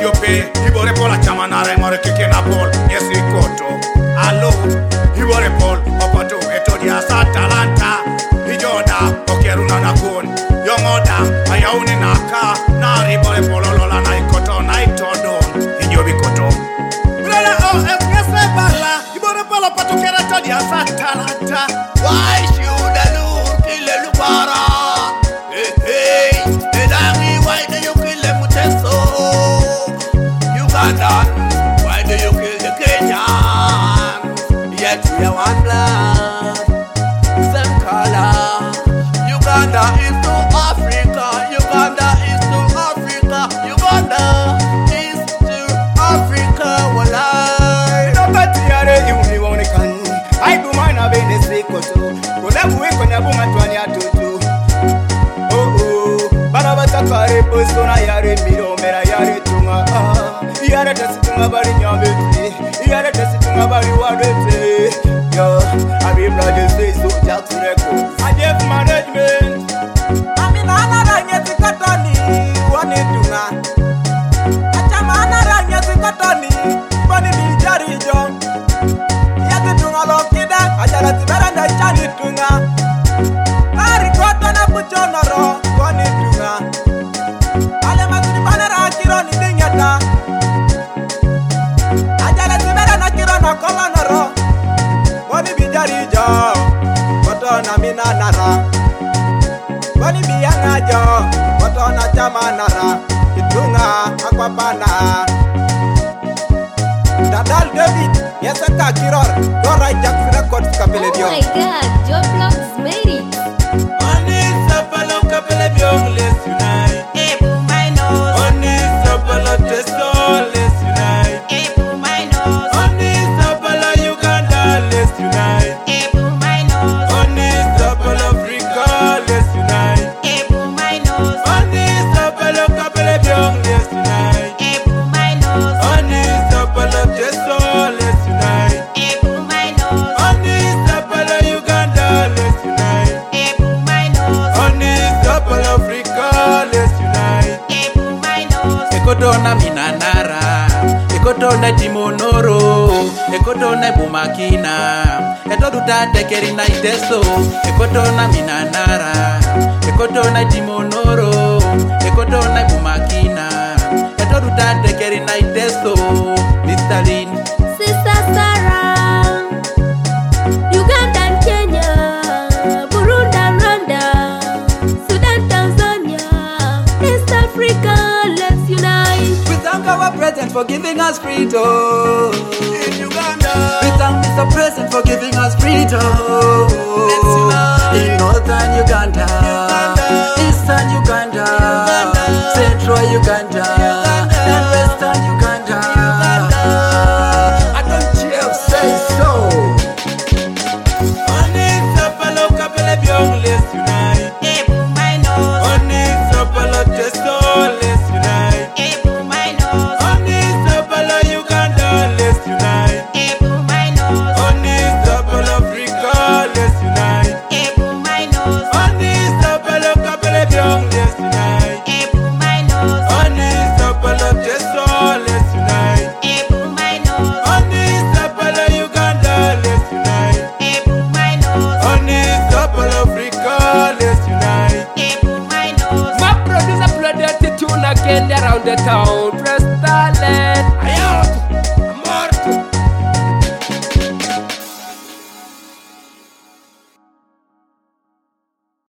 Ethiopia, Ibore Pola Chamanare More Kikenapol, yes, Koto, Allo, Ibore Pol, Opato, Etodia, Satalanta, Ijoda, Okeruna Nakun, Young Oda, Ayauni Naka, Nari Bore Polola Naikoto, Naitodon, Ijobi Koto. Brother, oh, Espressa Bala, Ibore Pola Patokera Todia, Satalanta. Why should I look kill a Lubara? Hey, why do you kill them with Ugandan, why do you kill the Kenyan? Yet we are one blood, same color. Uganda is to Africa, Uganda is to Africa, Uganda is to Africa. Walai, no batiare yuni wonikan. I do mine a bene sekoto. Kolebu we konebu matwanya tutu. Barabatakare posona yare miro mera yare tunga. Yare tesitunga bari nyambeti. Yare tesitunga bari wadete. Yo, I be brother say so Jackson Records. I have management. Amina ranyeti katoni wani tunga. Achamana ranyeti katoni wani bijari jong. Yati tunga lokida ajara tiberanda chani tunga. Ari kota na puchonoro wani tunga. Ale matuni banera kiro ni dingeta. Ajara tiberanda kiro na kolonoro. Wani bijari jong. Koto na mina nara. Wani biyanga jo, koto na chama nara, itunga akwapana. Dadal David, yesaka kiror, Dora Jackson Records kapele Oh bio. my god, Joe Vlogs made it. on is a palo couple of young, let's unite. Ebu my nose, On is a palo testo, let's unite. ebu my nose, On is a palo Uganda, let's unite. ebu my nose, On is a palo Africa, let's unite. ebu my nose, On is a palo couple of young, let's unite. ebu my nose, On is a palo testo, let's unite. ebu my nose, On is a palo Uganda, let's unite. ebu my nose, On is a palo Africa, let's unite. ebu my nose. Ekotona minanara, ekotona timonoro, ekotona bumakina, etoduta tekerina iteso, ekotona minanara, ekotona timonoro, ekotona bumakina, etoduta tekerina iteso, Mr. Lin. Sister Sarah, Uganda and Kenya, Burundi and Rwanda, Sudan, Tanzania, East Africa, let's unite. We thank our president for giving us freedom. In Uganda. We thank Mr. President for giving us freedom. Let's unite. In northern Uganda, eastern Uganda, central Uganda, and western Uganda. I don't care, say so. On is a palo couple of young, let's unite. Ebu my nose, On is a palo testo, let's unite. ebu my nose, On is a palo Uganda, let's unite. ebu my nose, On is a palo Africa, let's unite. ebu my nose, On is a palo couple of young, let's unite. ebu my nose, On is a palo testo, let's unite. ebu my nose, On is a palo Uganda, let's unite. ebu my nose, On is a palo Africa, let's unite. ebu my nose. My producer played 32 again around the town. Press talent. I out.